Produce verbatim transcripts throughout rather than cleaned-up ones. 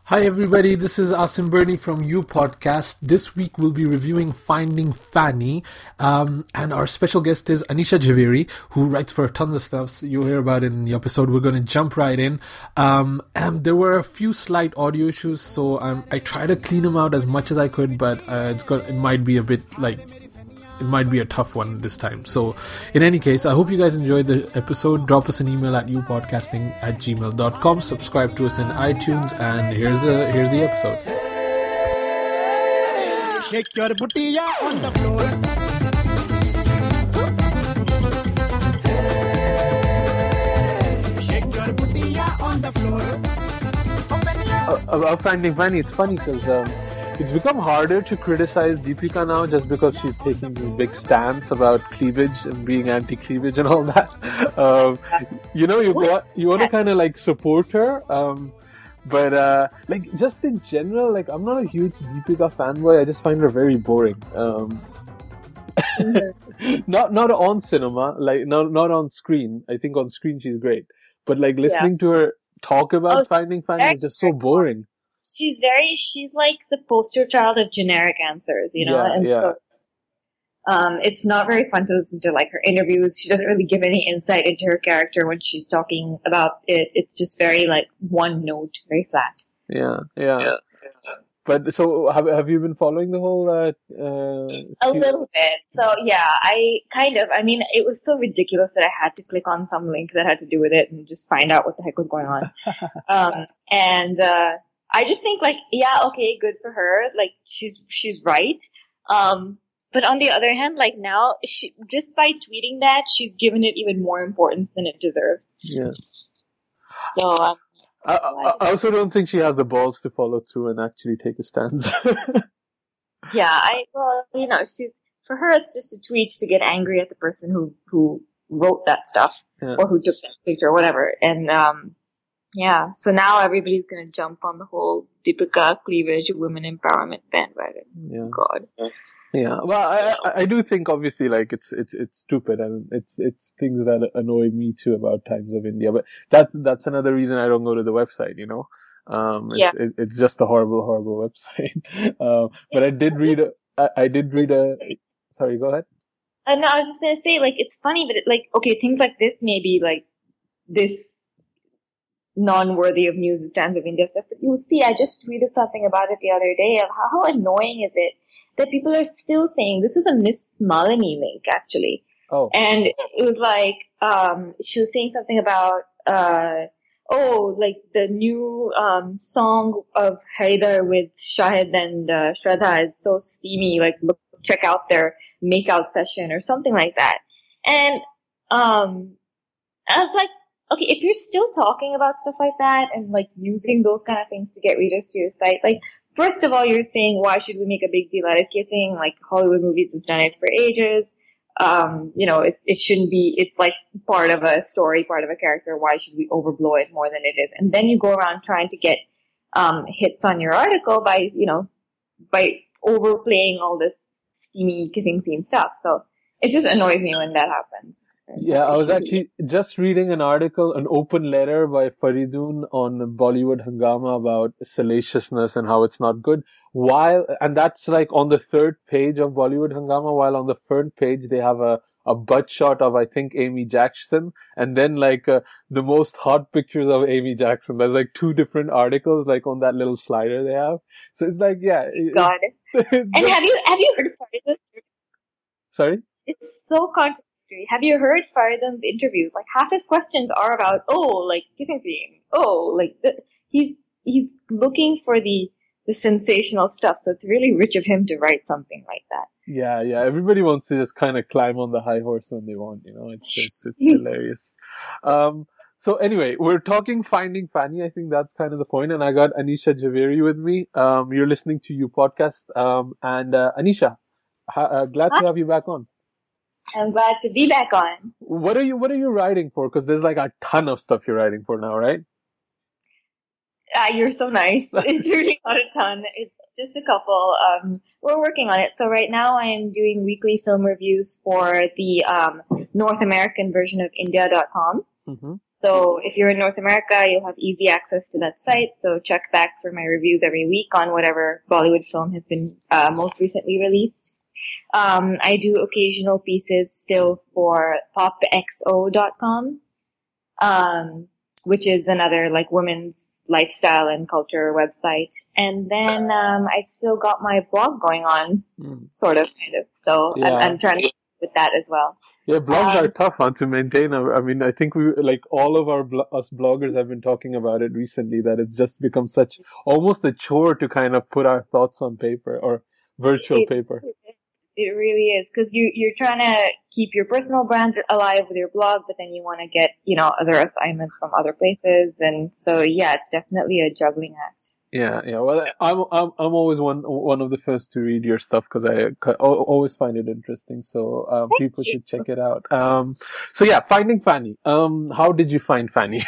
Hi everybody, this is Asim Bernie from You Podcast. This week we'll be reviewing Finding Fanny, um, and our special guest is Anisha Javeri, who writes for tons of stuff. So you'll hear about it in the episode. We're going to jump right in. Um, and there were a few slight audio issues, so um, I try to clean them out as much as I could, but uh, it's got, it might be a bit like... It might be a tough one this time. So, in any case, I hope you guys enjoyed the episode. Drop us an email at youpodcasting at gmail dot com. Subscribe to us in iTunes, and here's the here's the episode. Shake your booty on the floor. Shake your booty on the floor. Uh, about Finding Fanny, it's funny because um, it's become harder to criticize Deepika now just because she's taking this big stance about cleavage and being anti-cleavage and all that. Um, you know, you go, you want to kind of like support her, um, but uh, like just in general, like I'm not a huge Deepika fanboy. I just find her very boring. Um, not not on cinema, like not not on screen. I think on screen she's great, but like listening yeah. to her talk about oh, Finding Fanny is just so boring. She's very, she's like the poster child of generic answers, you know? Yeah, and yeah. so, um, it's not very fun to listen to, like, her interviews. She doesn't really give any insight into her character when she's talking about it. It's just very, like, one note, very flat. Yeah, yeah. yeah. But, so, have have you been following the whole, uh, uh... A little bit. So, yeah, I kind of, I mean, it was so ridiculous that I had to click on some link that had to do with it and just find out what the heck was going on. um, and, uh... I just think, like, yeah, okay, good for her. Like, she's she's right. Um, but on the other hand, like, now, she, just by tweeting that, she's given it even more importance than it deserves. Yeah. So, um, I, I, I also don't think she has the balls to follow through and actually take a stance. yeah, I, well, you know, she's, for her, it's just a tweet to get angry at the person who, who wrote that stuff, yeah. or who took that picture, or whatever. And, um, yeah, so now everybody's gonna jump on the whole Deepika cleavage women empowerment bandwagon. Yeah. God. Yeah, well, I, I I do think obviously like it's it's it's stupid and it's it's things that annoy me too about Times of India, but that's that's another reason I don't go to the website. You know, um, it's, yeah, it, it's just a horrible horrible website. um, but I did read a I, I did read a. Sorry, go ahead. Uh, no, I was just gonna say, like, it's funny, but it, like, okay, things like this may be like this. Non-worthy of news is Times of India stuff, but you'll see, I just tweeted something about it the other day of how, how annoying is it that people are still saying, this was a Miss Malini link, actually. Oh. And it was like, um, she was saying something about, uh, oh, like the new, um, song of Haidar with Shahid and, uh, Shraddha is so steamy, like, look, check out their makeout session or something like that. And, um, I was like, okay, if you're still talking about stuff like that and, like, using those kind of things to get readers to your site, like, first of all, you're saying, why should we make a big deal out of kissing? Like, Hollywood movies have done it for ages. Um, you know, it, it shouldn't be, it's like part of a story, part of a character. Why should we overblow it more than it is? And then you go around trying to get, um, hits on your article by, you know, by overplaying all this steamy kissing scene stuff. So it just annoys me when that happens. Yeah, I was actually just reading an article, an open letter by Faridun on Bollywood Hungama about salaciousness and how it's not good. While, and that's like on the third page of Bollywood Hungama, while on the third page they have a, a butt shot of, I think, Amy Jackson, and then like uh, the most hot pictures of Amy Jackson. There's like two different articles like on that little slider they have. So it's like, yeah. It, God. and have you, have you heard of Faridun? Sorry? It's so controversial. Have you heard Faridun's interviews? Like, half his questions are about, oh, like, kissing scene. Oh, like, the, he's, he's looking for the, the sensational stuff. So it's really rich of him to write something like that. Yeah, yeah. Everybody wants to just kind of climb on the high horse when they want, you know, it's, it's, it's hilarious. Um, so anyway, we're talking Finding Fanny. I think that's kind of the point. And I got Anisha Javeri with me. Um, you're listening to You Podcast. Um, and, uh, Anisha, ha- uh, glad Hi. to have you back on. I'm glad to be back on. What are you What are you writing for? Because there's like a ton of stuff you're writing for now, right? Ah, uh, you're so nice. It's really not a ton. It's just a couple. Um, we're working on it. So right now I am doing weekly film reviews for the um, North American version of India dot com. Mm-hmm. So if you're in North America, you'll have easy access to that site. So check back for my reviews every week on whatever Bollywood film has been uh, most recently released. Um, I do occasional pieces still for pop x o dot com, um, which is another like women's lifestyle and culture website. And then um, I still got my blog going on, mm. sort of, kind of. So yeah. I'm, I'm trying to with that as well. Yeah, blogs um, are tough huh, to maintain. I mean, I think we like all of our blo- us bloggers have been talking about it recently. That it's just become such almost a chore to kind of put our thoughts on paper or virtual it, paper. It really is, because you you're trying to keep your personal brand alive with your blog, but then you want to get you know other assignments from other places, and so yeah, it's definitely a juggling act. Yeah, yeah. Well, I'm I'm I'm always one one of the first to read your stuff because I, I always find it interesting. So um, people you. should check it out. Um, so yeah, Finding Fanny. Um, how did you find Fanny?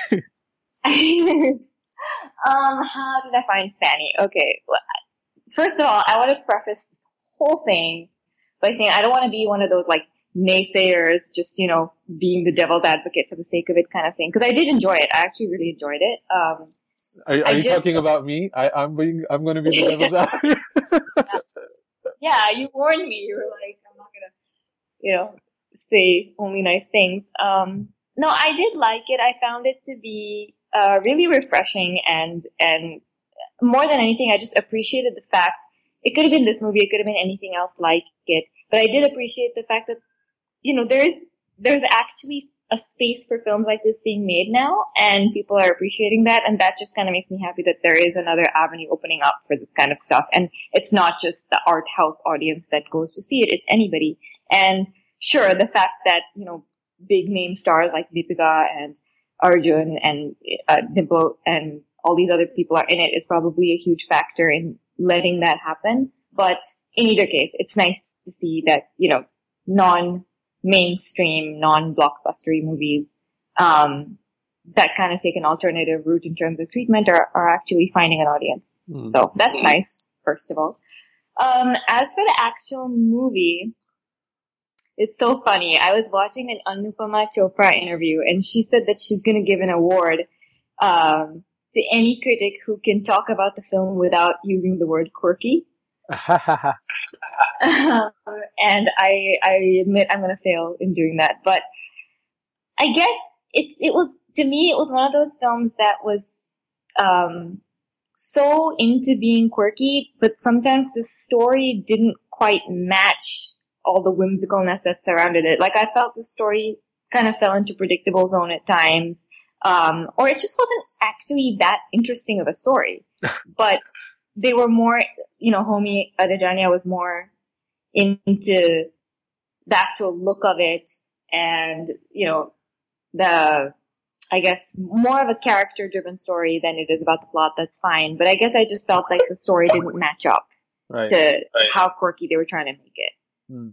um, how did I find Fanny? Okay, well, first of all, I want to preface this whole thing by saying I don't want to be one of those like naysayers, just you know, being the devil's advocate for the sake of it kind of thing. Because I did enjoy it. I actually really enjoyed it. Um. Are, are you just, talking about me? I, I'm being, I'm going to be the devil's advocate. Yeah, you warned me. You were like, I'm not going to, you know, say only nice things. Um, no, I did like it. I found it to be uh, really refreshing, and and more than anything, I just appreciated the fact it could have been this movie, it could have been anything else like it, but I did appreciate the fact that you know there's there's actually a space for films like this being made now, and people are appreciating that, and that just kind of makes me happy that there is another avenue opening up for this kind of stuff, and it's not just the art house audience that goes to see it, it's anybody. And sure, the fact that, you know, big name stars like Deepika and Arjun and uh, Dimple and all these other people are in it is probably a huge factor in letting that happen, but in either case, it's nice to see that, you know, non mainstream, non-blockbustery movies um, that kind of take an alternative route in terms of treatment are, are actually finding an audience. Mm. So that's nice, first of all. Um, as for the actual movie, it's so funny. I was watching an Anupama Chopra interview, and she said that she's going to give an award um, to any critic who can talk about the film without using the word quirky. um, and I, I admit I'm going to fail in doing that, but I guess it, it was, to me, it was one of those films that was, um, so into being quirky, but sometimes the story didn't quite match all the whimsicalness that surrounded it. Like, I felt the story kind of fell into predictable zone at times, um, or it just wasn't actually that interesting of a story, but they were more, you know, Homi Adajania was more into the actual look of it and, you know, the, I guess, more of a character-driven story than it is about the plot. That's fine. But I guess I just felt like the story didn't match up right. to, to right. how quirky they were trying to make it. Hmm.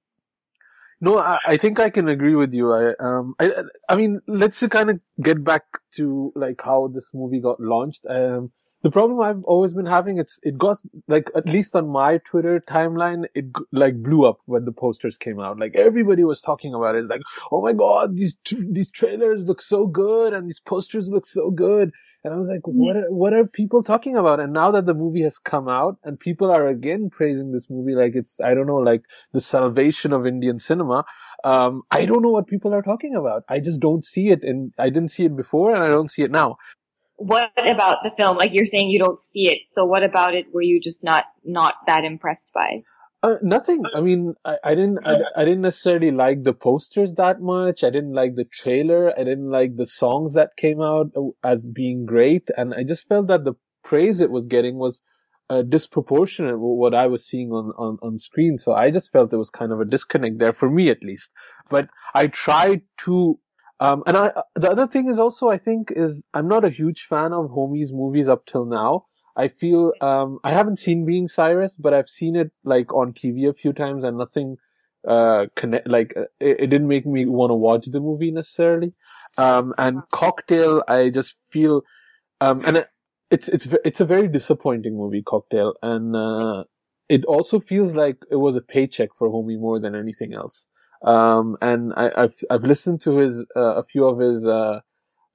No, I, I think I can agree with you. I, um, I, I mean, let's kind of get back to, like, how this movie got launched. Um, The problem I've always been having, it's, it got, like, at least on my Twitter timeline, it, like, blew up when the posters came out. Like, everybody was talking about it. It's like, oh my god, these, these trailers look so good, and these posters look so good. And I was like, what are, what are people talking about? And now that the movie has come out, and people are again praising this movie like it's, I don't know, like, the salvation of Indian cinema, um, I don't know what people are talking about. I just don't see it, and I didn't see it before, and I don't see it now. What about the film? Like, you're saying you don't see it. So what about it were you just not, not that impressed by? Uh, nothing. I mean, I, I didn't, I, I didn't necessarily like the posters that much. I didn't like the trailer. I didn't like the songs that came out as being great. And I just felt that the praise it was getting was uh, disproportionate with what I was seeing on, on, on screen. So I just felt there was kind of a disconnect there for me, at least. But I tried to Um, and I, the other thing is also, I think, is I'm not a huge fan of Homi's movies up till now. I feel, um, I haven't seen Being Cyrus, but I've seen it, like, on T V a few times, and nothing, uh, connect, like, it, it didn't make me want to watch the movie necessarily. Um, and Cocktail, I just feel, um, and it, it's, it's, it's a very disappointing movie, Cocktail, and, uh, it also feels like it was a paycheck for Homi more than anything else. Um, and I, I've, I've listened to his, uh, a few of his, uh,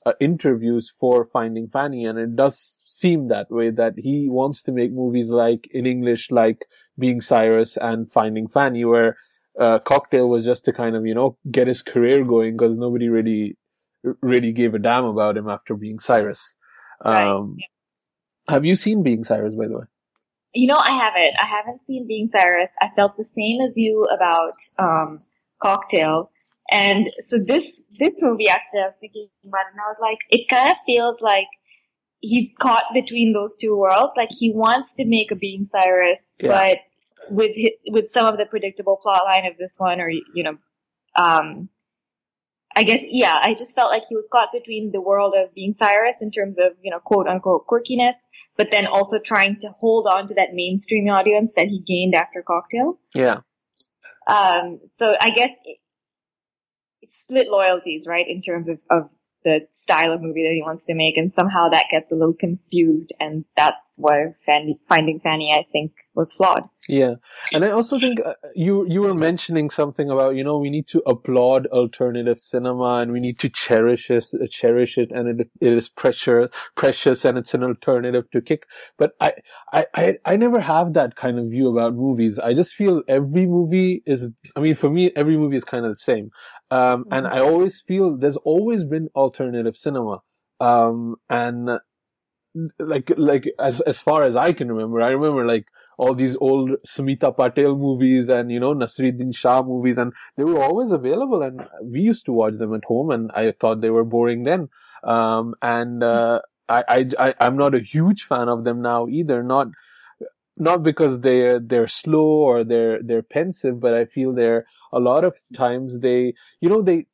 uh, interviews for Finding Fanny, and it does seem that way, that he wants to make movies like in English, like Being Cyrus and Finding Fanny, where uh, Cocktail was just to kind of, you know, get his career going, because nobody really really gave a damn about him after Being Cyrus. Right. Um, have you seen Being Cyrus, by the way? You know, I haven't. I haven't seen Being Cyrus. I felt the same as you about um, Cocktail. And so this this movie, actually, I was thinking about it, and I was like, it kind of feels like he's caught between those two worlds. Like, he wants to make a Being Cyrus, yeah. but with his, with some of the predictable plot line of this one, or, you know, um, I guess, yeah, I just felt like he was caught between the world of Being Cyrus in terms of, you know, quote unquote quirkiness, but then also trying to hold on to that mainstream audience that he gained after Cocktail. Yeah. Um, so I guess it, it's split loyalties, right, in terms of, of the style of movie that he wants to make, and somehow that gets a little confused, and that's why Fanny, Finding Fanny, I think, was flawed. Yeah, and I also think uh, you you were mentioning something about, you know, we need to applaud alternative cinema, and we need to cherish it, uh, cherish it, and it it is pressure, precious, and it's an alternative to kick. But I, I I I never have that kind of view about movies. I just feel every movie is, I mean, for me, every movie is kind of the same. Um, mm-hmm. And I always feel there's always been alternative cinema. Um, and like, like, as, as far as I can remember, I remember like all these old Smita Patel movies and, you know, Nasruddin Shah movies, and they were always available, and we used to watch them at home, and I thought they were boring then. Um, and, uh, I, I, I, I'm not a huge fan of them now either. Not, not because they're, they're slow or they're, they're pensive, but I feel they're, a lot of times they, you know, they,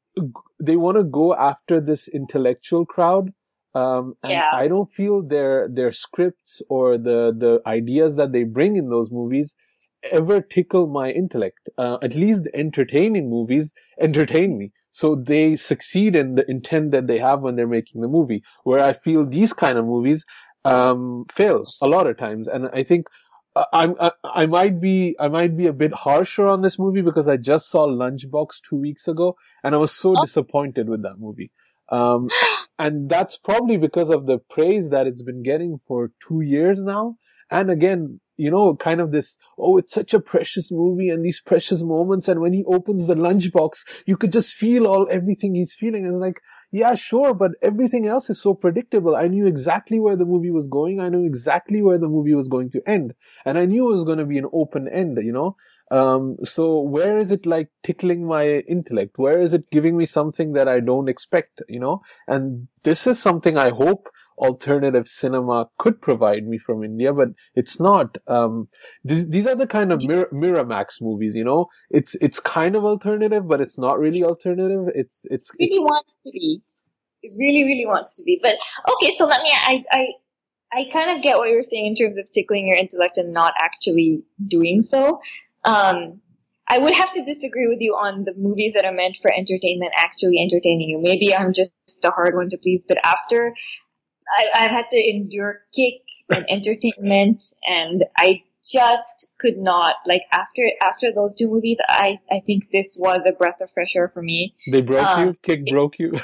they want to go after this intellectual crowd. Um, and yeah. I don't feel their, their scripts or the, the ideas that they bring in those movies ever tickle my intellect. Uh, at least the entertaining movies entertain me. So they succeed in the intent that they have when they're making the movie, where I feel these kind of movies, um, fail a lot of times. And I think, I'm, I, I might be, I might be a bit harsher on this movie because I just saw Lunchbox two weeks ago, and I was so oh. disappointed with that movie. Um, and that's probably because of the praise that it's been getting for two years now. And again, you know, kind of this, oh, it's such a precious movie and these precious moments. And when he opens the lunchbox, you could just feel all, everything he's feeling. And it's like, yeah, sure, but everything else is so predictable. I knew exactly where the movie was going. I knew exactly where the movie was going to end. And I knew it was going to be an open end, you know? Um, so where is it like tickling my intellect? Where is it giving me something that I don't expect, you know? And this is something I hope alternative cinema could provide me from India, but it's not. Um, th- these are the kind of Mir- Miramax movies, you know? It's, it's kind of alternative, but it's not really alternative. It's, it's, it really it's, wants to be. It really, really wants to be. But, okay, so let me, I, I, I kind of get what you're saying in terms of tickling your intellect and not actually doing so. Um, I would have to disagree with you on the movies that are meant for entertainment actually entertaining you. Maybe I'm just a hard one to please, but after I, I've had to endure kick and entertainment, and I just could not, like, after after those two movies, I, I think this was a breath of fresh air for me. They broke um, you? Kick it, broke you?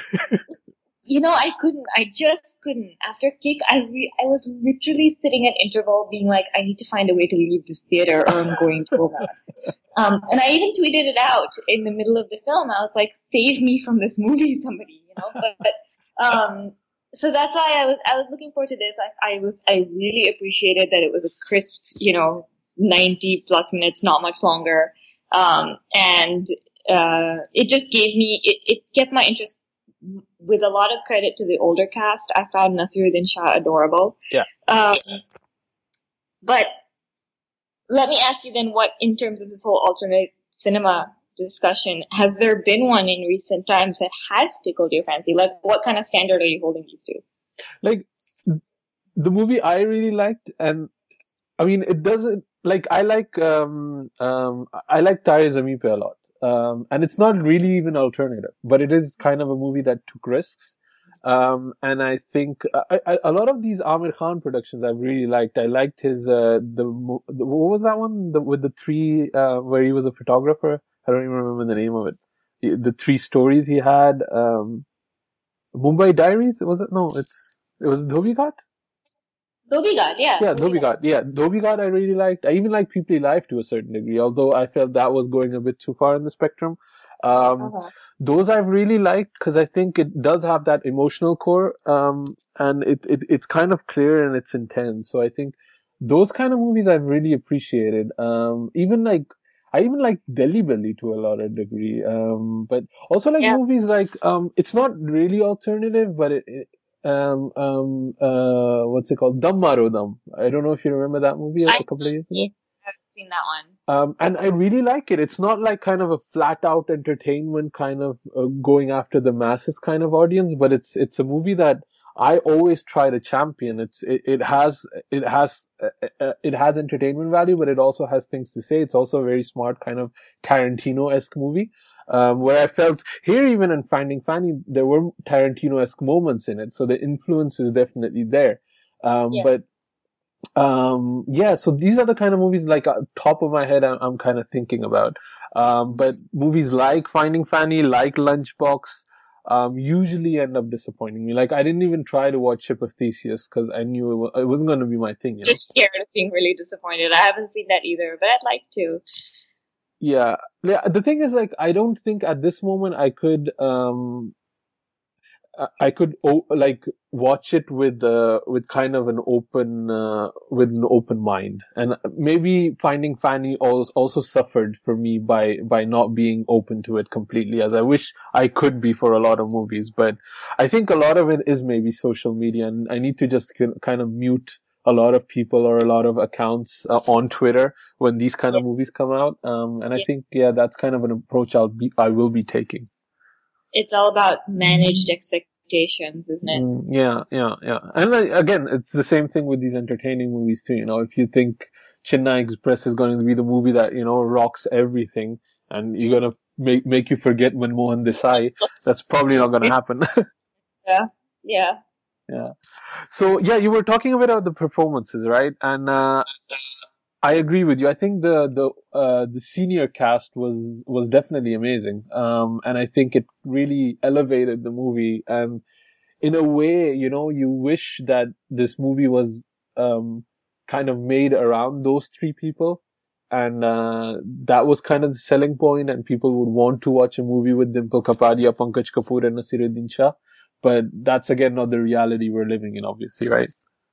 You know, I couldn't. I just couldn't. After Kick, I re- I was literally sitting at interval being like, I need to find a way to leave the theater or I'm going to go back. Um, and I even tweeted it out in the middle of the film. I was like, save me from this movie, somebody, you know? But, but um, so that's why I was, I was looking forward to this. I, I was, I really appreciated that it was a crisp, you know, ninety plus minutes, not much longer. Um, and, uh, it just gave me, it, it kept my interest. With a lot of credit to the older cast, I found Nasruddin Shah adorable. Yeah. Um, but let me ask you then, what, in terms of this whole alternate cinema discussion, has there been one in recent times that has tickled your fancy? Like, what kind of standard are you holding these to? Like, the movie I really liked, and I mean, it doesn't, like, I like, um, um, I like Tare Zameen Pe a lot. Um, and it's not really even alternative, but it is kind of a movie that took risks. Um, and I think I, I, a lot of these Amir Khan productions I've really liked. I liked his, uh, the, the what was that one? The, with the three, uh, where he was a photographer. I don't even remember the name of it. The three stories he had. Um, Mumbai Diaries, was it? No, it's, it was Dhobi Ghat? Dhobi Ghat, yeah. Yeah, Dhobi Ghat. Yeah, Dhobi Ghat I really liked. I even liked People Life to a certain degree, although I felt that was going a bit too far in the spectrum. Um, Uh-huh. those I've really liked because I think it does have that emotional core, um, and it, it, it's kind of clear and it's intense. So I think those kind of movies I've really appreciated. Um, even like, I even like Delhi Belly to a lot of degree. Um, but also like Yeah. movies like, um, it's not really alternative, but it, it um, um, uh, what's it called? Dum Maro Dum. I don't know if you remember that movie a I couple of years ago. haven't seen that one. Um, and I really like it. It's not like kind of a flat out entertainment kind of uh, going after the masses kind of audience, but it's, it's a movie that I always try to champion. It's, it, it has, it has, uh, uh, it has entertainment value, but it also has things to say. It's also a very smart kind of Tarantino-esque movie. Um, where I felt here, even in Finding Fanny, there were Tarantino-esque moments in it. So the influence is definitely there. Um, Yeah. but, um, yeah, so these are the kind of movies like uh, top of my head I'm, I'm kind of thinking about. Um, but movies like Finding Fanny, like Lunchbox, um, usually end up disappointing me. Like I didn't even try to watch Ship of Theseus because I knew it, was, it wasn't going to be my thing, you know? Just scared of being really disappointed. I haven't seen that either, but I'd like to. Yeah. Yeah. The thing is, like, I don't think at this moment I could, um, I- I could, o- like, watch it with, uh, with kind of an open, uh, with an open mind. And maybe Finding Fanny also, also suffered for me by, by not being open to it completely, as I wish I could be for a lot of movies. But I think a lot of it is maybe social media, and I need to just kin- kind of mute a lot of people or a lot of accounts uh, on Twitter when these kind of movies come out. Um, and I Yeah. think, yeah, that's kind of an approach I'll be, I will be taking. It's all about managed expectations, isn't it? Mm, yeah, yeah, yeah. And uh, again, it's the same thing with these entertaining movies too. You know, if you think Chennai Express is going to be the movie that, you know, rocks everything and you're going to make, make you forget Manmohan Desai, that's probably not going to happen. Yeah. Yeah. Yeah. So yeah, you were talking a bit about the performances, right? And uh, I agree with you. I think the the uh, the senior cast was was definitely amazing, um, and I think it really elevated the movie. And in a way, you know, you wish that this movie was um, kind of made around those three people, and uh, that was kind of the selling point, and people would want to watch a movie with Dimple Kapadia, Pankaj Kapoor, and Nasiruddin Shah. But that's again not the reality we're living in, obviously, right?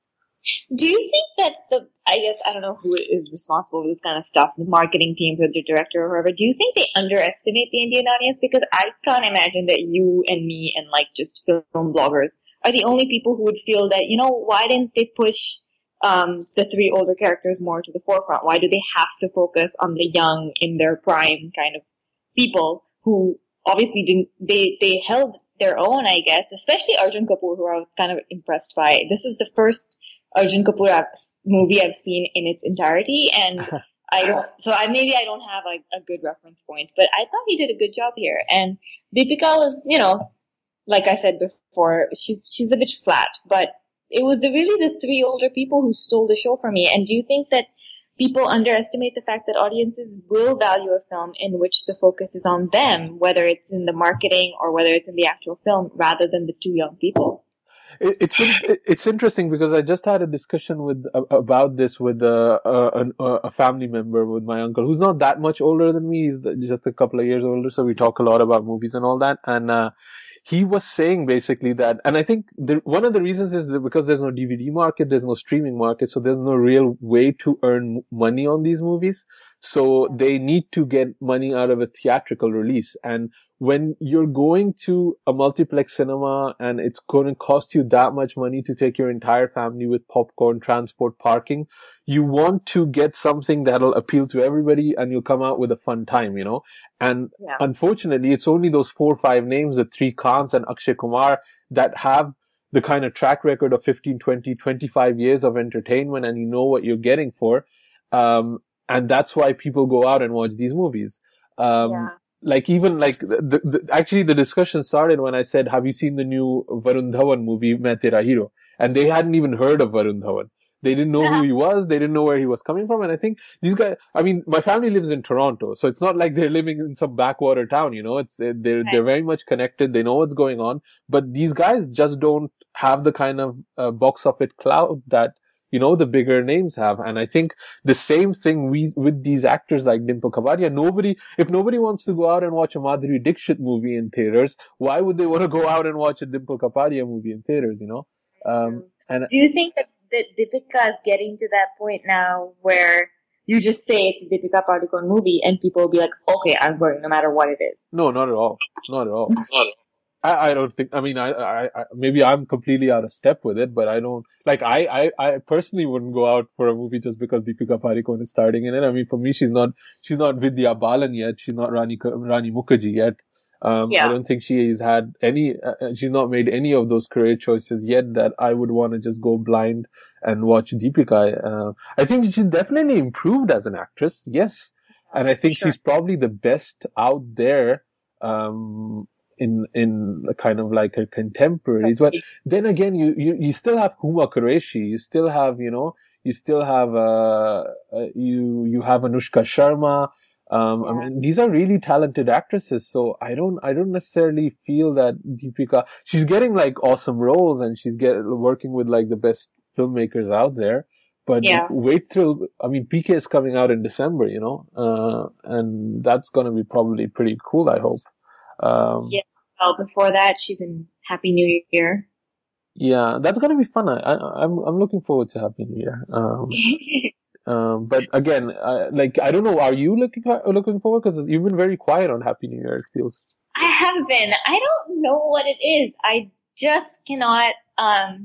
Do you think that the, I guess, I don't know who is responsible for this kind of stuff, the marketing teams or the director or whoever, do you think they underestimate the Indian audience? Because I can't imagine that you and me and like just film bloggers are the only people who would feel that, you know, why didn't they push um, the three older characters more to the forefront? Why do they have to focus on the young in their prime kind of people who obviously didn't, they, they held their own, I guess, especially Arjun Kapoor, who I was kind of impressed by. This is the first Arjun Kapoor movie I've seen in its entirety, and I don't, so I, maybe I don't have a, a good reference point, but I thought he did a good job here. And Deepika was, you know, like I said before, she's, she's a bit flat, but it was the, really the three older people who stole the show for me. And do you think that people underestimate the fact that audiences will value a film in which the focus is on them, whether it's in the marketing or whether it's in the actual film, rather than the two young people? It, it's it's interesting because I just had a discussion with about this with a, a, a family member, with my uncle, who's not that much older than me. He's just a couple of years older, so we talk a lot about movies and all that. And uh, he was saying basically that, and I think the, one of the reasons is that because there's no D V D market, there's no streaming market, so there's no real way to earn money on these movies. So they need to get money out of a theatrical release. And when you're going to a multiplex cinema and it's going to cost you that much money to take your entire family with popcorn, transport, parking, you want to get something that'll appeal to everybody and you'll come out with a fun time, you know? And Yeah. unfortunately, it's only those four or five names, the three Khans and Akshay Kumar, that have the kind of track record of fifteen, twenty, twenty-five years of entertainment, and you know what you're getting for. Um, and that's why people go out and watch these movies. Um, Yeah. Like even like the, the, the, actually the discussion started when I said, have you seen the new Varun Dhawan movie, Main Tera Hero? And they hadn't even heard of Varun Dhawan. They didn't know who he was. They didn't know where he was coming from. And I think these guys, I mean, my family lives in Toronto, so it's not like they're living in some backwater town, you know, it's, they're, they're, they're very much connected. They know what's going on, but these guys just don't have the kind of uh, box office clout that, you know, the bigger names have. And I think the same thing we, with these actors like Dimple Kapadia, nobody, if nobody wants to go out and watch a Madhuri Dixit movie in theaters, why would they want to go out and watch a Dimple Kapadia movie in theaters, you know? Um, and do you think that, that Deepika is getting to that point now where you just say it's a Deepika Padukone movie and people will be like, okay, I'm going no matter what it is? No, not at all. Not at all. I, I don't think, I mean, I, I, I, maybe I'm completely out of step with it, but I don't, like, I, I, I personally wouldn't go out for a movie just because Deepika Padukone is starting in it. I mean, for me, she's not, she's not Vidya Balan yet. She's not Rani, Rani Mukherjee yet. Um, yeah. I don't think she has had any, uh, she's not made any of those career choices yet that I would want to just go blind and watch Deepika. Uh, I think she's definitely improved as an actress. Yes. And I think sure. she's probably the best out there, um, in, in kind of like her contemporaries. But then again, you, you, you still have Huma Qureshi. You still have, you know, you still have, uh, uh you, you have Anushka Sharma. Um, yeah. I mean, these are really talented actresses, so I don't, I don't necessarily feel that Deepika, she's getting like awesome roles and she's get, working with like the best filmmakers out there, but yeah. wait till, I mean, P K is coming out in December, you know, uh, and that's gonna be probably pretty cool, I hope. Um, yeah, well, before that, she's in Happy New Year. Yeah, that's gonna be fun. I, I, I'm, I'm looking forward to Happy New Year. Um, Um, but again, uh, like, I don't know, are you looking, looking forward? Because you've been very quiet on Happy New Year, it feels. I have been. I don't know what it is. I just cannot, um,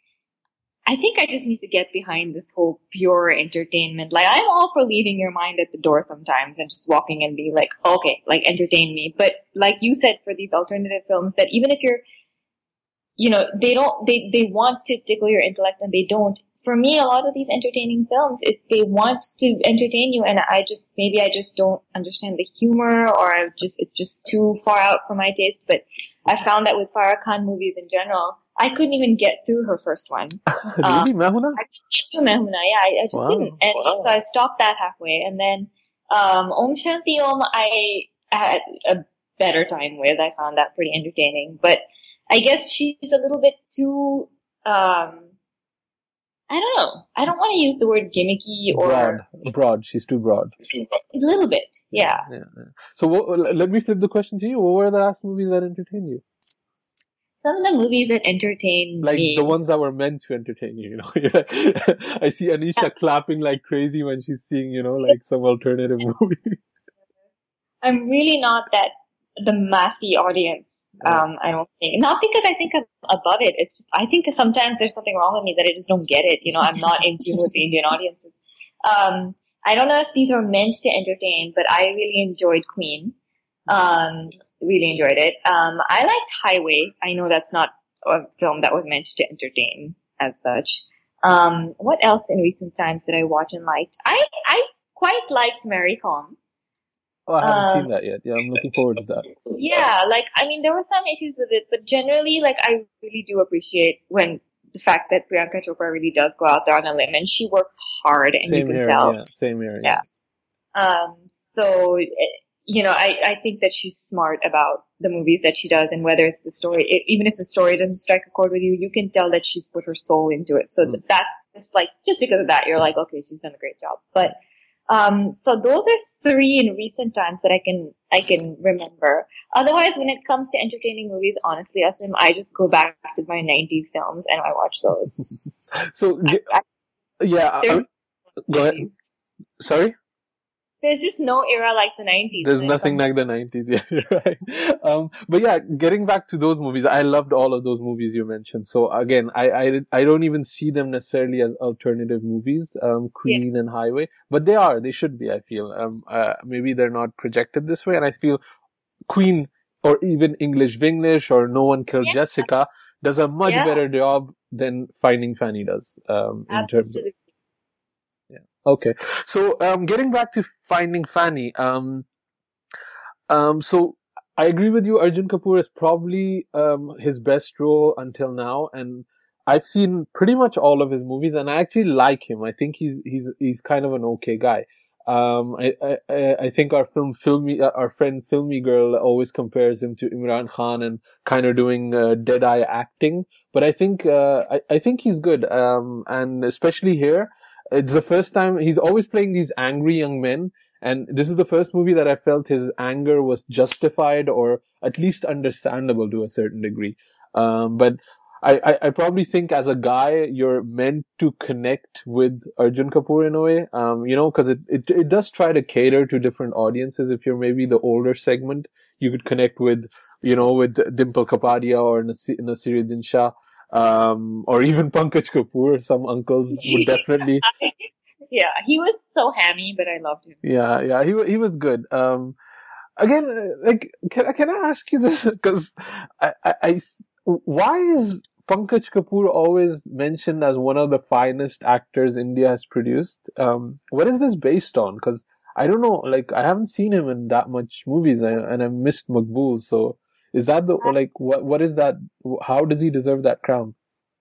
I think I just need to get behind this whole pure entertainment. Like, I'm all for leaving your mind at the door sometimes and just walking and be like, okay, like, entertain me. But like you said, for these alternative films, that even if you're, you know, they don't, they, they want to tickle your intellect and they don't. For me, a lot of these entertaining films, if they want to entertain you, and I just, maybe I just don't understand the humor, or I just, it's just too far out for my taste, but I found that with Farah Khan movies in general, I couldn't even get through her first one. Really? Um, Mehuna? I couldn't get through Mehuna, yeah, I, I just wow. couldn't. And wow. so I stopped that halfway, and then, um, Om Shanti Om, I had a better time with. I found that pretty entertaining, but I guess she's a little bit too, um, I don't know. I don't want to use the word gimmicky or broad. Broad. She's too broad. A little bit, yeah. yeah, yeah. So what, let me flip the question to you. What were the last movies that entertained you? Some of the movies that entertain like me, the ones that were meant to entertain you. You know, I see Anisha yeah. clapping like crazy when she's seeing, you know, like some alternative movie. I'm really not that the massy audience. Um, I don't think, not because I think I'm above it. It's just, I think sometimes there's something wrong with me that I just don't get it. You know, I'm not in tune with the Indian audiences. Um, I don't know if these are meant to entertain, but I really enjoyed Queen. Um, really enjoyed it. Um, I liked Highway. I know that's not a film that was meant to entertain as such. Um, what else in recent times did I watch and liked? I, I quite liked Mary Kom. Oh, I haven't um, seen that yet. Yeah, I'm looking forward to that. Yeah, like, I mean, there were some issues with it, but generally, like, I really do appreciate when the fact that Priyanka Chopra really does go out there on a limb, and she works hard, and Same you can here, tell. Yeah. Same here, yeah. yeah. Um, so, you know, I, I think that she's smart about the movies that she does, and whether it's the story, it, even if the story doesn't strike a chord with you, you can tell that she's put her soul into it. So mm. that's just like, just because of that, you're like, okay, she's done a great job. But, Um, so those are three in recent times that I can, I can remember. Otherwise, when it comes to entertaining movies, honestly, Asim, I just go back to my nineties films and I watch those. so, I, yeah, I, go ahead. Sorry? There's just no era like the nineties. There's nothing like the nineties, yeah, you're right. Um, but yeah, getting back to those movies, I loved all of those movies you mentioned. So again, I, I, I don't even see them necessarily as alternative movies, um, Queen yeah. and Highway, but they are, they should be, I feel. Um, uh, maybe they're not projected this way, and I feel Queen, or even English Vinglish, or No One Killed yeah. Jessica, does a much yeah. better job than Finding Fanny does, um, in Absolutely. terms of. Okay. So, um, getting back to Finding Fanny, um, um, so I agree with you. Arjun Kapoor is probably, um, his best role until now. And I've seen pretty much all of his movies, and I actually like him. I think he's he's he's kind of an okay guy. Um, I I I think our film filmy uh, our friend Filmy Girl always compares him to Imran Khan and kind of doing uh, dead eye acting. But I think uh, I I think he's good. Um, and especially here, it's the first time he's always playing these angry young men, and this is the first movie that I felt his anger was justified or at least understandable to a certain degree. Um, but I, I, I probably think as a guy, you're meant to connect with Arjun Kapoor in a way, um, you know, because it, it, it does try to cater to different audiences. If you're maybe the older segment, you could connect with, you know, with Dimple Kapadia or Nasir, Nasiruddin Shah, um, or even Pankaj Kapoor. Some uncles would definitely. Yeah, he was so hammy, but I loved him. Yeah, yeah, he wa- he was good. Um, again, uh, like, can I- can I ask you this? Because I, I, I, why is Pankaj Kapoor always mentioned as one of the finest actors India has produced? Um, what is this based on? Because I don't know, like, I haven't seen him in that much movies, and, and I missed Maqbool. So, is that the like what? What is that? How does he deserve that crown?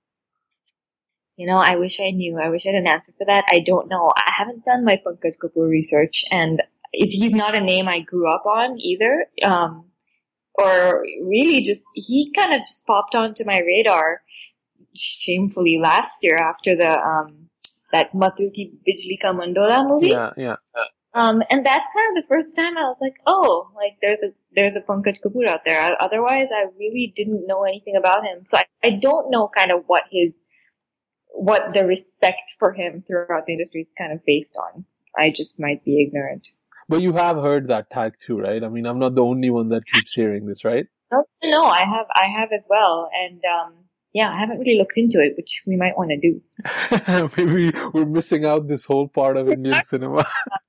You know, I wish I knew. I wish I had an answer for that. I don't know. I haven't done my Pankaj Kapoor research, and it's, he's not a name I grew up on either. Um, or really just, he kind of just popped onto my radar shamefully last year after the, um, that Matu Ki Bijli Ka Mandola movie. Yeah, yeah. Um, and that's kind of the first time I was like, oh, like there's a, there's a Pankaj Kapoor out there. I, otherwise, I really didn't know anything about him. So I, I don't know kind of what his, what the respect for him throughout the industry is kind of based on. I just might be ignorant. But you have heard that tag too, right? I mean, I'm not the only one that keeps hearing this, right? No, no, I have, I have as well, and um, yeah, I haven't really looked into it, which we might want to do. Maybe we're missing out this whole part of Indian cinema.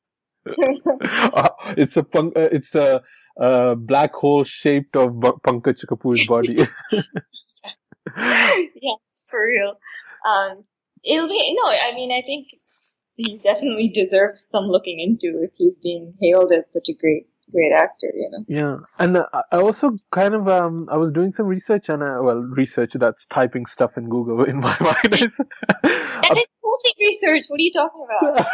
uh, it's a punk, uh, it's a, a black hole shaped of B- Pankaj Kapoor's body. Yeah, for real. Um, it'll be no. I mean, I think he definitely deserves some looking into if he's being hailed as such a great, great actor, you know. Yeah, and uh, I also kind of um I was doing some research and uh, well research that's typing stuff in Google in my mind. That is totally research. What are you talking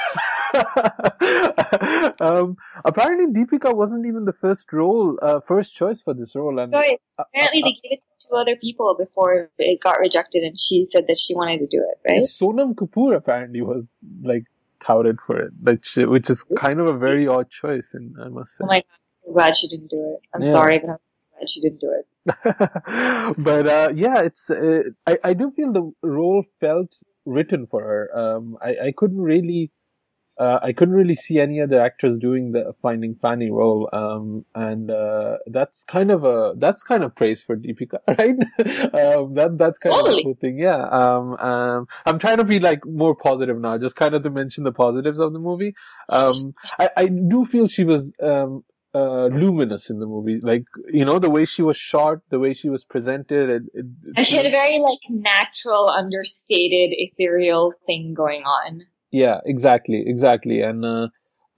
about? um, apparently Deepika wasn't even the first role, uh, first choice for this role, and Sorry, uh, apparently uh, they gave it to other people before it got rejected, and she said that she wanted to do it. Right? Sonam Kapoor apparently was like touted for it, like she, which is kind of a very odd choice, and I must say. Oh my god, I'm glad she didn't do it. I'm Yeah. sorry, but I'm glad she didn't do it. But uh, yeah, it's uh, I I do feel the role felt written for her. Um, I I couldn't really. Uh, I couldn't really see any other actors doing the Finding Fanny role, um, and uh, that's kind of a that's kind of praise for Deepika, right? um, that that's kind Totally. of a cool thing, yeah. Um, um, I'm trying to be like more positive now, just kind of to mention the positives of the movie. Um, I I do feel she was um uh luminous in the movie, like you know the way she was shot, the way she was presented, it, it, And she had a very like natural, understated, ethereal thing going on. Yeah, exactly, exactly, and uh,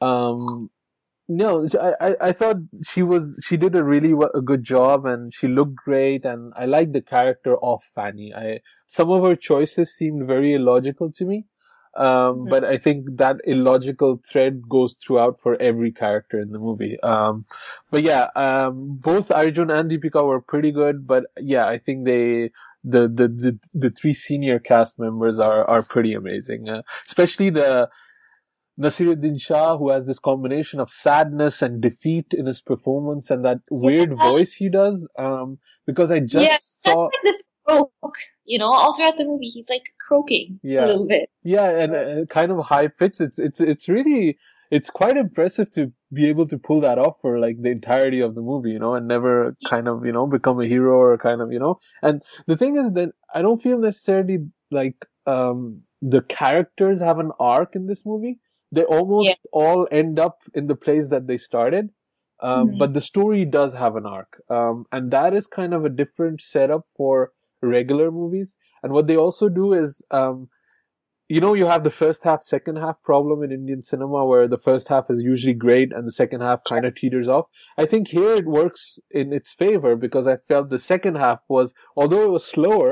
um, no, I, I I thought she was she did a really wa- a good job, and she looked great, and I liked the character of Fanny. I some of her choices seemed very illogical to me, um, Mhm. but I think that illogical thread goes throughout for every character in the movie. Um, but yeah, um, both Arjun and Deepika were pretty good, but yeah, I think they. The, the the the three senior cast members are are pretty amazing, uh, especially the Nasiruddin Shah, who has this combination of sadness and defeat in his performance, and that weird Yeah. voice he does. Um, because I just Yeah, saw, that's like the croak. You know, all throughout the movie, he's like croaking Yeah. a little bit. yeah, and uh, kind of high pitch. It's it's it's really it's quite impressive to be able to pull that off for like the entirety of the movie, you know, and never kind of you know become a hero or kind of you know. And the thing is that I don't feel necessarily like um the characters have an arc in this movie. They almost Yeah. all end up in the place that they started. Um, Mhm. But the story does have an arc. Um, and that is kind of a different setup for regular movies. And what they also do is, um, you know, you have the first half, second half problem in Indian cinema where the first half is usually great and the second half kind of teeters off. I think here it works in its favor because I felt the second half was, although it was slower,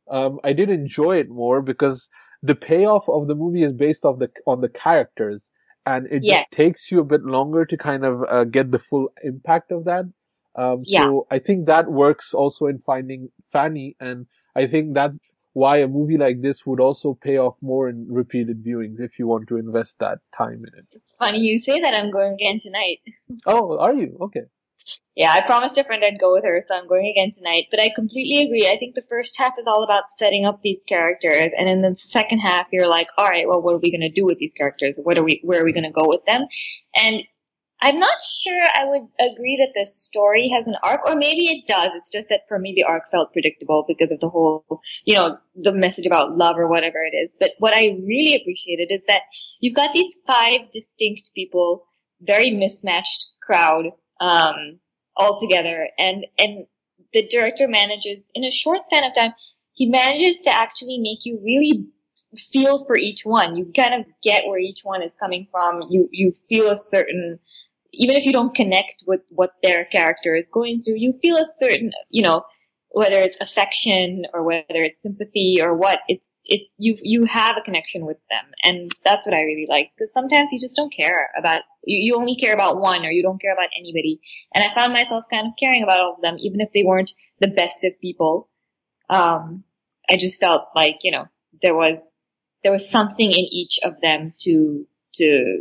um, I did enjoy it more because the payoff of the movie is based off the on the characters, and it Yeah, just takes you a bit longer to kind of uh, get the full impact of that. Um, yeah. so I think that works also in Finding Fanny, and I think that's why a movie like this would also pay off more in repeated viewings if you want to invest that time in it. It's funny you say that. I'm going again tonight. Oh, are you? Okay. Yeah, I promised a friend I'd go with her, so I'm going again tonight. But I completely agree. I think the first half is all about setting up these characters, and in the second half, you're like, all right, well, what are we going to do with these characters? What are we? Where are we going to go with them? And I'm not sure I would agree that the story has an arc, or maybe it does. It's just that for me, the arc felt predictable because of the whole, you know, the message about love or whatever it is. But what I really appreciated is that you've got these five distinct people, very mismatched crowd, um, all together, and, and the director manages, in a short span of time, he manages to actually make you really feel for each one. You kind of get where each one is coming from. You, you feel a certain, even if you don't connect with what their character is going through, you feel a certain, you know, whether it's affection or whether it's sympathy or what, it's, it, you, you have a connection with them. And that's what I really like. Because sometimes you just don't care about, you, you only care about one, or you don't care about anybody. And I found myself kind of caring about all of them, even if they weren't the best of people. Um, I just felt like, you know, there was, there was something in each of them to, to,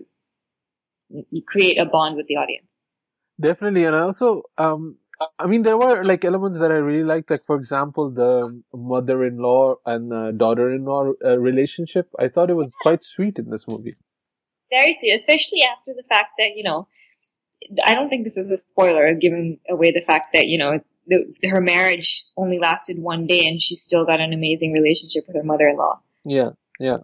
you create a bond with the audience. Definitely, and also, um, I mean, there were like elements that I really liked, like for example, the mother-in-law and uh, daughter-in-law uh, relationship. I thought it was quite sweet in this movie. Very sweet, especially after the fact that, you know, I don't think this is a spoiler, giving away the fact that, you know, the, her marriage only lasted one day and she's still got an amazing relationship with her mother-in-law. Yeah, yeah.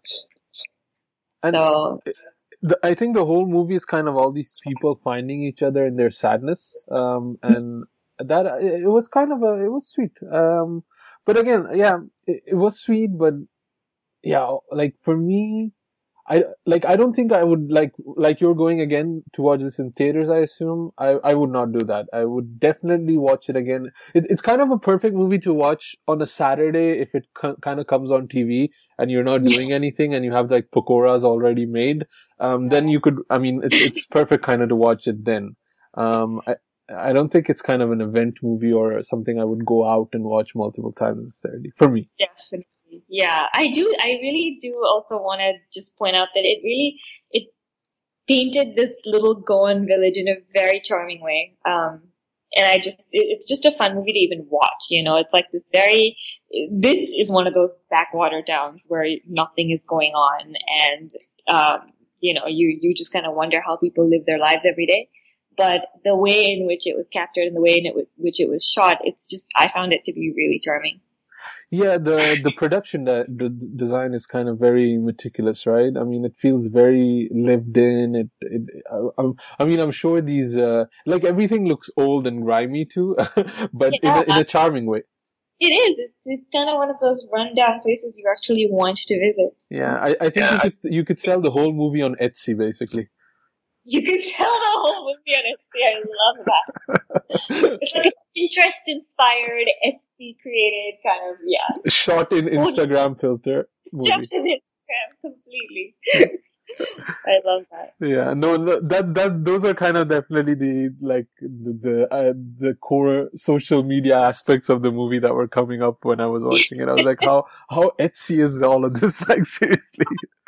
And so, the, I think the whole movie is kind of all these people finding each other in their sadness, um, and that it was kind of a it was sweet. Um, but again, yeah, it, it was sweet, but yeah, like for me, I like I don't think I would like like you're going again to watch this in theaters. I assume I I would not do that. I would definitely watch it again. It, it's kind of a perfect movie to watch on a Saturday if it co- kind of comes on T V and you're not doing anything and you have like pakoras already made. Um, then you could. I mean, it's it's perfect kind of to watch it then. Um, I I don't think it's kind of an event movie or something I would go out and watch multiple times necessarily for me. Definitely. Yeah, I do. I really do also want to just point out that it really, it painted this little Goan village in a very charming way. Um, and I just, it's just a fun movie to even watch, you know, it's like this very, this is one of those backwater towns where nothing is going on. And, um, you know, you, you just kind of wonder how people live their lives every day. But the way in which it was captured and the way in it was, which it was shot, it's just, I found it to be really charming. Yeah, the the production, the, the design is kind of very meticulous, right? I mean, it feels very lived in. It, it I, I mean, I'm sure these, uh, like everything looks old and grimy too, but Yeah, in a, in a charming way. It is. It's, it's kind of one of those rundown places you actually want to visit. Yeah, I, I think yeah. you could you could sell the whole movie on Etsy, basically. You could sell the whole movie on Etsy. I love that. It's like an Pinterest-inspired, Etsy-created kind of, yeah. Shot in Instagram filter movie. Shot in Instagram, completely. I love that. Yeah, no, no, that that those are kind of definitely the like the the, uh, the core social media aspects of the movie that were coming up when I was watching it. I was like, how how Etsy is all of this? Like seriously.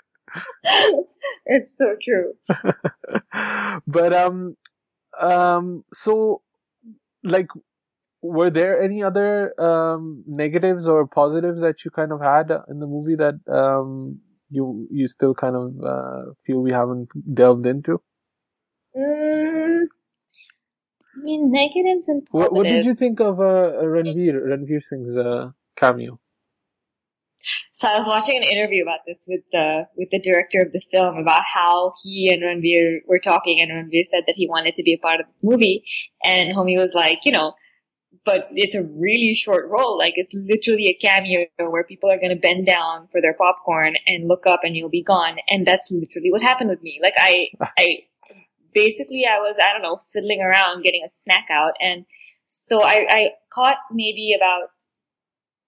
It's so true. But um um so like were there any other um negatives or positives that you kind of had in the movie that um you you still kind of uh, feel we haven't delved into? Mm, I mean, negatives and positives. What, what did you think of uh, Ranveer Ranveer Singh's uh, cameo? So I was watching an interview about this with the with the director of the film about how he and Ranveer were talking, and Ranveer said that he wanted to be a part of the movie, and Homie was like, you know, but it's a really short role. Like, it's literally a cameo where people are going to bend down for their popcorn and look up and you'll be gone. And that's literally what happened with me. Like, I, I, basically I was, I don't know, fiddling around getting a snack out. And so I, I caught maybe about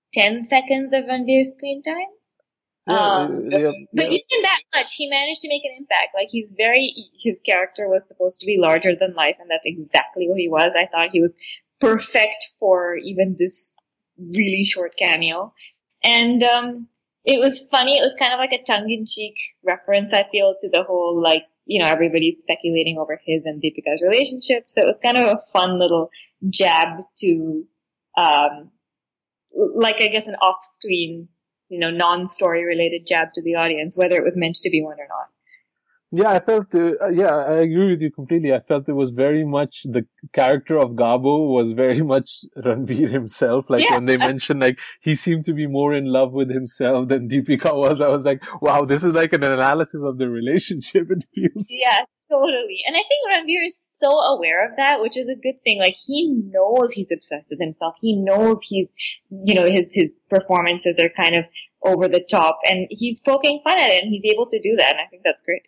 ten seconds of Ranveer's screen time. Yeah, Um, yeah, but yeah. even that much, he managed to make an impact. Like, he's very, his character was supposed to be larger than life, and that's exactly what he was. I thought he was perfect for even this really short cameo. And, um, it was funny. It was kind of like a tongue-in-cheek reference, I feel, to the whole, like, you know, everybody's speculating over his and Deepika's relationship. So it was kind of a fun little jab to, um, like, I guess an off-screen, you know, non-story related jab to the audience, whether it was meant to be one or not. Yeah, I felt, uh, yeah, I agree with you completely. I felt it was very much, the character of Gabo was very much Ranveer himself. Like, Yeah. when they mentioned, like, he seemed to be more in love with himself than Deepika was, I was like, wow, this is like an analysis of the relationship, it feels. Yeah, totally. And I think Ranveer is so aware of that, which is a good thing. Like, he knows he's obsessed with himself. He knows he's, you know, his, his performances are kind of over the top, and he's poking fun at it, and he's able to do that, and I think that's great.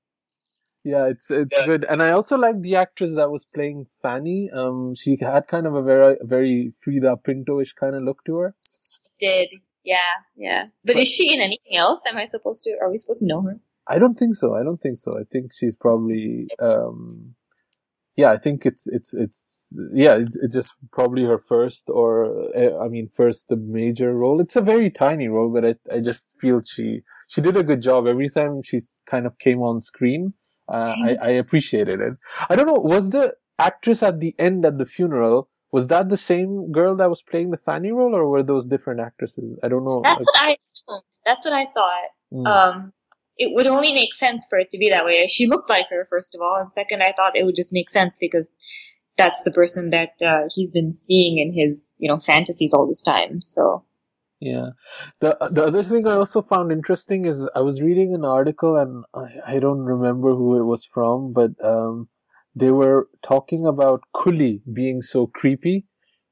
Yeah, it's it's good, and I also like the actress that was playing Fanny. Um, she had kind of a very very Frida Pinto-ish kind of look to her. Did yeah, yeah. But, but is she in anything else? Am I supposed to? Are we supposed to know her? I don't think so. I don't think so. I think she's probably um, yeah. I think it's it's it's yeah. It's, it's just probably her first, or uh, I mean, first the major role. It's a very tiny role, but I I just feel she she did a good job every time she kind of came on screen. Uh, I, I appreciated it. I don't know, was the actress at the end at the funeral, was that the same girl that was playing the Fanny role, or were those different actresses? I don't know. That's what I assumed. That's what I thought. Mm. Um, it would only make sense for it to be that way. She looked like her, first of all, and second, I thought it would just make sense because that's the person that uh, he's been seeing in his, you know, fantasies all this time. So. Yeah. The the other thing I also found interesting is I was reading an article, and I, I don't remember who it was from, but um, they were talking about Coolie being so creepy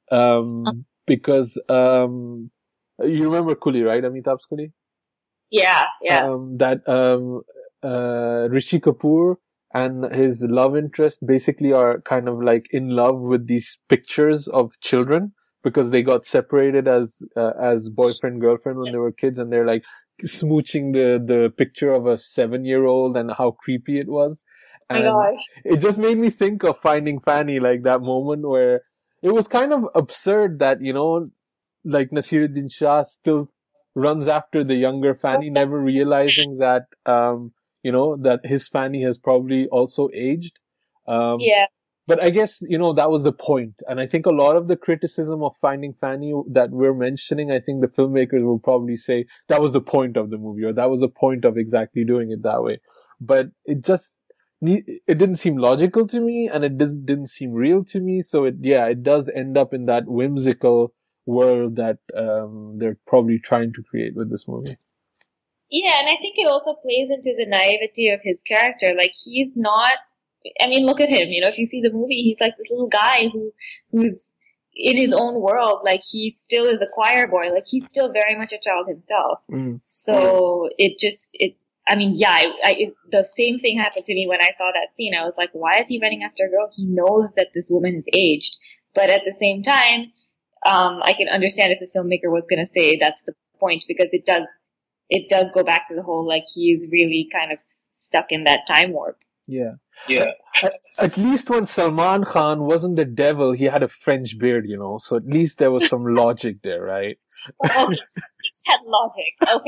um, because um, you remember Coolie, right? Amitabh Coolie? Yeah, yeah. Um, that um, uh, Rishi Kapoor and his love interest basically are kind of like in love with these pictures of children, because they got separated as uh, as boyfriend girlfriend when they were kids, and they're like smooching the the picture of a seven year old, and how creepy it was. And oh my gosh. It just made me think of Finding Fanny, like that moment where it was kind of absurd that, you know, like Nasiruddin Shah still runs after the younger Fanny, never realizing that um you know that his Fanny has probably also aged. Um, yeah. But I guess, you know, that was the point. And I think a lot of the criticism of Finding Fanny that we're mentioning, I think the filmmakers will probably say that was the point of the movie, or that was the point of exactly doing it that way. But it just, it didn't seem logical to me, and it didn't, didn't seem real to me. So it, yeah, it does end up in that whimsical world that um, they're probably trying to create with this movie. Yeah, and I think it also plays into the naivety of his character. Like, he's not, I mean, look at him. You know, if you see the movie, he's like this little guy who, who's in his own world. Like, he still is a choir boy. Like, he's still very much a child himself. Mm. So it just, it's, I mean, yeah, I, I, it, the same thing happened to me when I saw that scene. I was like, why is he running after a girl? He knows that this woman has aged. But at the same time, um, I can understand if the filmmaker was going to say that's the point, because it does, it does go back to the whole, like, he's really kind of stuck in that time warp. Yeah. Yeah. At, at least when Salman Khan wasn't the devil, he had a French beard, you know, so at least there was some logic there, right? Oh, okay. Had logic.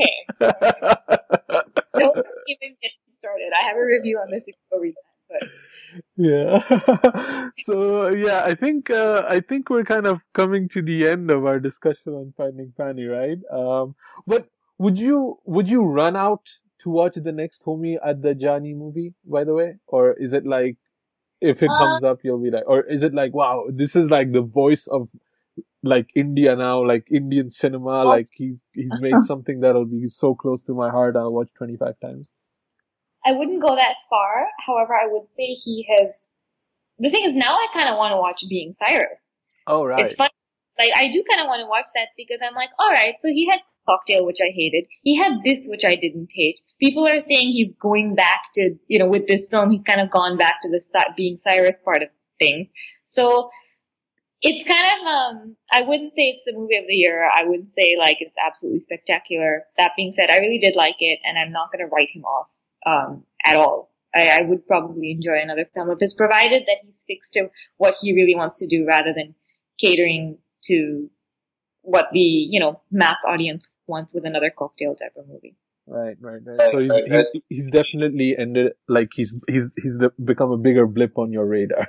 Okay. Don't even get started. I have a review on this if you go read that, but. Yeah. So, yeah, I think, uh, I think we're kind of coming to the end of our discussion on Finding Fanny, right? Um, but would you, would you run out to watch the next Homie at the Jani movie, by the way? Or is it like, if it uh, comes up, you'll be like, or is it like, wow, this is like the voice of like India now, like Indian cinema, like he's, he's made something that'll be so close to my heart, I'll watch twenty-five times. I wouldn't go that far. However, I would say he has, the thing is, now I kind of want to watch Being Cyrus. Oh, right. It's fun. Like, I do kind of want to watch that because I'm like, alright, so he had Cocktail, which I hated. He had this, which I didn't hate. People are saying he's going back to, you know, with this film, he's kind of gone back to the Being Cyrus part of things. So, It's kind of, um, I wouldn't say it's the movie of the year. I wouldn't say like it's absolutely spectacular. That being said, I really did like it, and I'm not going to write him off um, at all. I, I would probably enjoy another film of his, provided that he sticks to what he really wants to do rather than catering to what the, you know, mass audience wants with another cocktail type of movie. Right, right, right. So he's, he's, he's definitely ended, like he's, he's, he's become a bigger blip on your radar.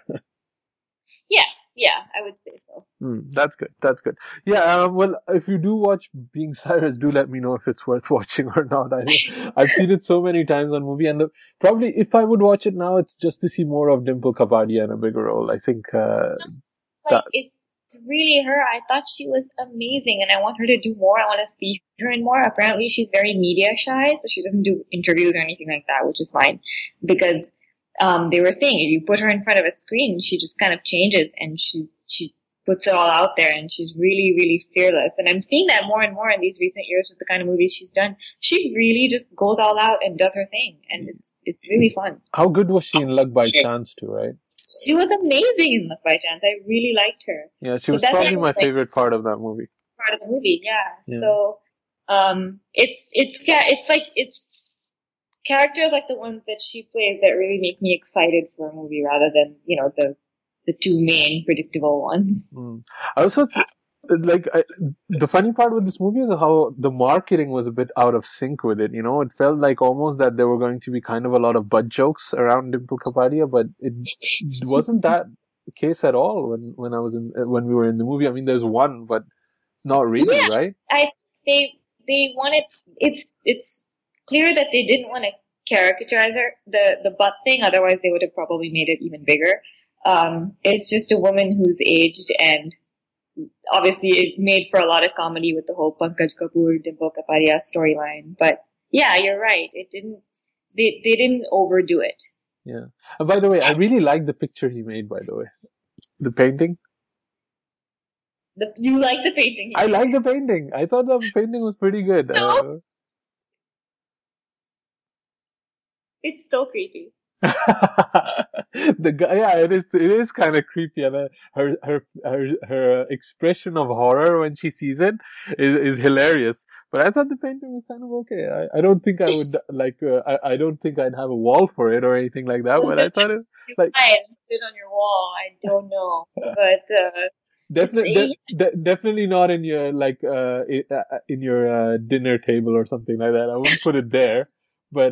Yeah, yeah, I would say so. Mm, that's good, that's good. Yeah, um, well, if you do watch Being Cyrus, do let me know if it's worth watching or not. I, I've seen it so many times on movie, and the, probably if I would watch it now, it's just to see more of Dimple Kapadia in a bigger role. I think, uh, like, that, it's really her. I thought she was amazing, and I want her to do more. I want to see her in more. Apparently, she's very media shy, so she doesn't do interviews or anything like that, which is fine. Because um, they were saying if you put her in front of a screen, she just kind of changes, and she she puts it all out there, and she's really, really fearless. And I'm seeing that more and more in these recent years with the kind of movies she's done. She really just goes all out and does her thing, and it's it's really fun. How good was she in Luck by Chance too, right? She was amazing in Luck by Chance. I really liked her. Yeah, she was so probably my like, favorite part of that movie. Part of the movie, yeah. yeah. So, um, it's it's it's like it's characters like the ones that she plays that really make me excited for a movie, rather than, you know, the the two main predictable ones. Mm. I also th- like I, the funny part with this movie is how the marketing was a bit out of sync with it. You know, it felt like almost that there were going to be kind of a lot of butt jokes around Dimple Kapadia, but it wasn't that the case at all when when I was in when we were in the movie. I mean, there's one, but not really, yeah, right? I they they wanted it's it's clear that they didn't want to caricaturize her the the butt thing. Otherwise, they would have probably made it even bigger. Um, it's just a woman who's aged, and obviously it made for a lot of comedy with the whole Pankaj Kapoor, Dimple Kapadia storyline. But yeah, you're right. It didn't, they, they didn't overdo it. Yeah. And by the way, I really like the picture he made, by the way. The painting. The, you like the painting? I like the painting. I thought the painting was pretty good. No. Uh, it's so creepy. The guy, yeah, it is. It is kind of creepy, and uh, her her her her expression of horror when she sees it is, is hilarious. But I thought the painting was kind of okay. I, I don't think I would like. Uh, I I don't think I'd have a wall for it or anything like that. But I thought it like I sit on your wall. I don't know, but uh, definitely de- de- definitely not in your like uh in, uh, in your uh, dinner table or something like that. I wouldn't put it there.